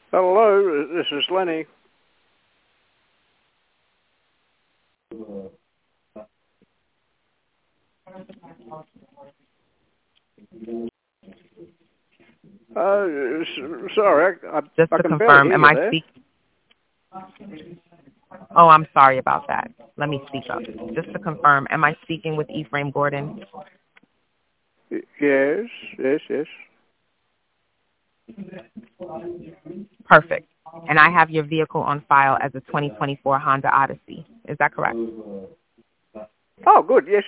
Hello, this is Lenny. Sorry, Just I to can barely confirm, hear am you I there. speaking? Oh, I'm sorry about that. Let me speak up. Just to confirm, am I speaking with Ephraim Gordon? Yes. Perfect. And I have your vehicle on file as a 2024 Honda Odyssey. Is that correct? Oh, good. Yes.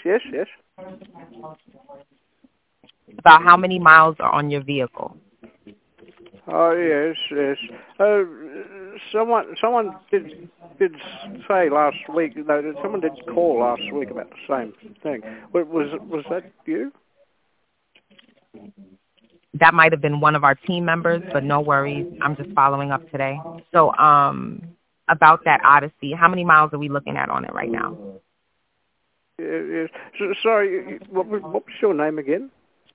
About how many miles are on your vehicle? Oh, yes. Someone did say last week. No, someone did call last week about the same thing. Was that you? That might have been one of our team members, but no worries. I'm just following up today. So, about that Odyssey, how many miles are we looking at on it right now? Yes. Sorry, what was your name again?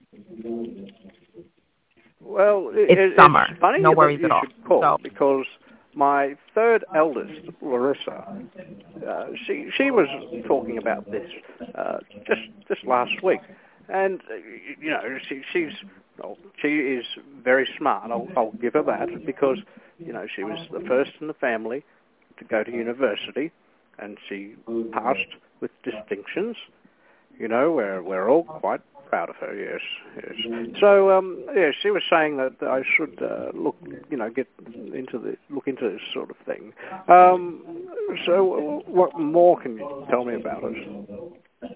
Well, It's Summer. It's funny No that worries you at all. should call So, because my third eldest, Larissa, she was talking about this just last week, and she is very smart. I'll give her that because she was the first in the family to go to university, and she passed with distinctions. We're all quite proud of her. Yes. So, she was saying that I should look into this sort of thing. So, what more can you tell me about it?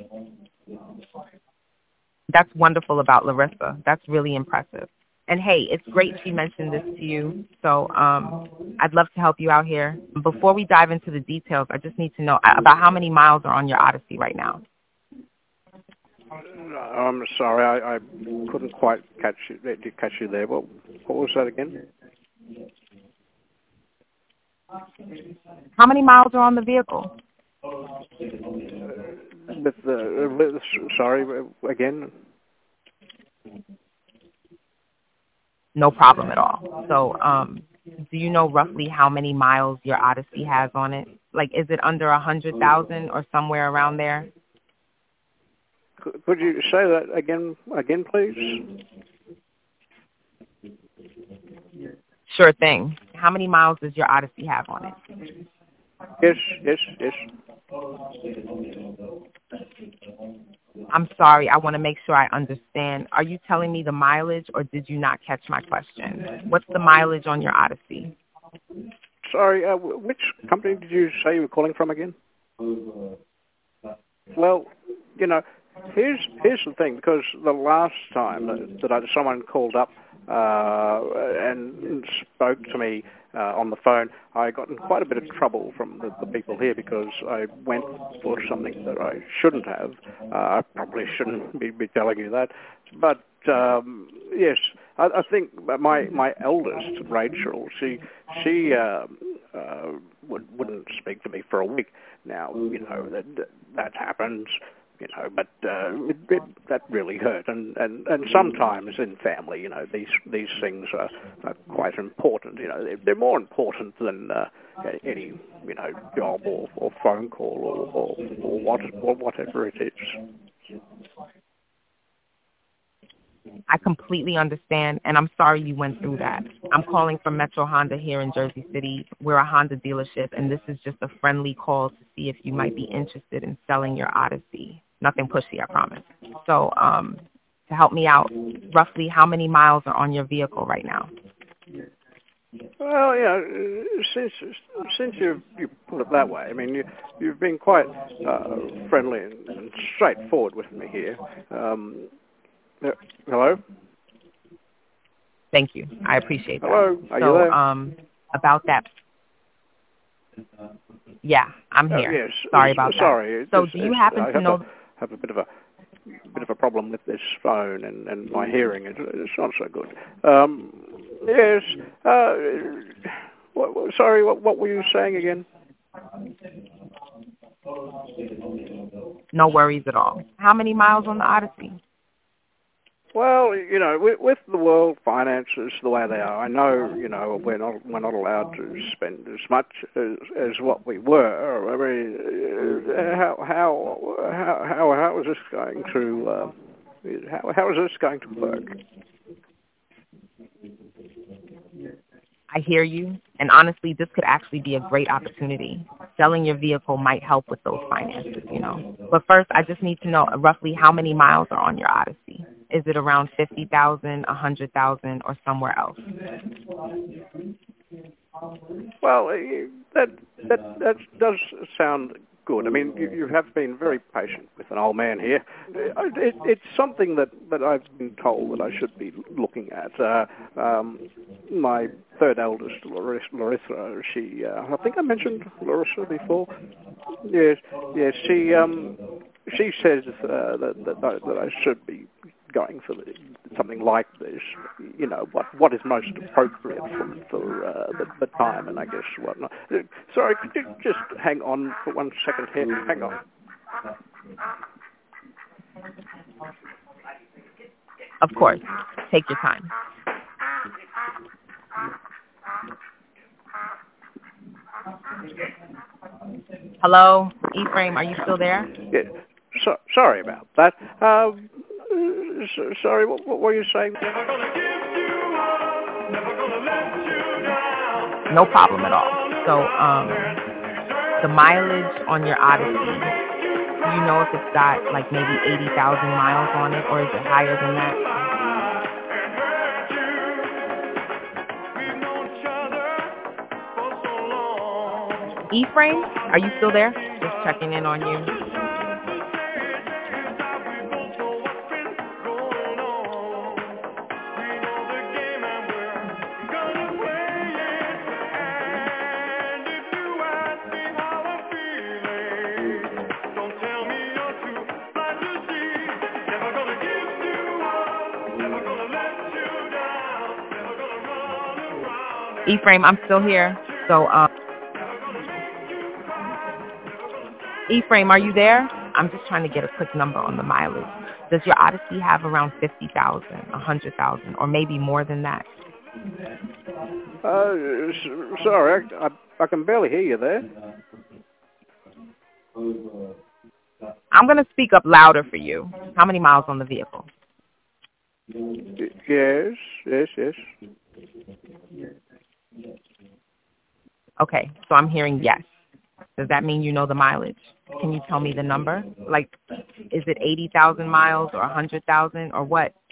that's wonderful about Larissa. That's really impressive. And hey, it's great she mentioned this to you. So I'd love to help you out here. Before we dive into the details, I just need to know about how many miles are on your Odyssey right now. I'm sorry, I couldn't quite catch you there. What was that again? How many miles are on the vehicle? Sorry, again? No problem at all. So, do you know roughly how many miles your Odyssey has on it? Like, is it under 100,000 or somewhere around there? Could you say that again, please? Sure thing. How many miles does your Odyssey have on it? Yes. I'm sorry. I want to make sure I understand. Are you telling me the mileage, or did you not catch my question? What's the mileage on your Odyssey? Sorry, which company did you say you were calling from again? Well, here's the thing, because the last time that someone called up and spoke to me on the phone, I got in quite a bit of trouble from the people here because I went for something that I shouldn't have. I probably shouldn't be telling you that. But, yes, I think my eldest, Rachel, she wouldn't speak to me for a week. Now, that happens. But that really hurt, and sometimes in family, these things are quite important. They're more important than any job or phone call or whatever it is. I completely understand, and I'm sorry you went through that. I'm calling from Metro Honda here in Jersey City. We're a Honda dealership, and this is just a friendly call to see if you might be interested in selling your Odyssey. Nothing pushy, I promise. So, to help me out, roughly how many miles are on your vehicle right now? Well, since you put it that way, I mean, you've been quite friendly and straightforward with me here. Hello? Thank you. I appreciate that. Hello? Are you there? About that. Yeah, I'm here. Yes. Sorry about that. Sorry. So do you happen to know... I have a bit of a problem with this phone and my hearing. It's not so good. Yes. Sorry, what were you saying again? No worries at all. How many miles on the Odyssey? Well, with the world finance finances the way they are. I know, we're not allowed to spend as much as what we were. I mean, how is this going to how is this going to work? I hear you, and honestly, this could actually be a great opportunity. Selling your vehicle might help with those finances, But first, I just need to know roughly how many miles are on your Odyssey. Is it around 50,000, 100,000, or somewhere else? Well, that does sound good. I mean, you have been very patient with an old man here. It's something that I've been told that I should be looking at. My third eldest, Larissa, she, I think I mentioned Larissa before. Yes, she says that I should be going for something like this. What is most appropriate for the time, and I guess whatnot. Sorry, could you just hang on for 1 second here? Hang on. Of course. Take your time. Hello, Ephraim, are you still there? Yeah. Sorry about that. Sorry, what were you saying? No problem at all. So, the mileage on your Odyssey, do you know if it's got like maybe 80,000 miles on it, or is it higher than that? Ephraim, are you still there? Just checking in on you. Ephraim, I'm still here. So, Ephraim, are you there? I'm just trying to get a quick number on the mileage. Does your Odyssey have around 50,000, 100,000, or maybe more than that? Sorry, I can barely hear you there. I'm going to speak up louder for you. How many miles on the vehicle? Yes. Okay, so I'm hearing yes. Does that mean you know the mileage? Can you tell me the number? Like, is it 80,000 miles or 100,000 or what?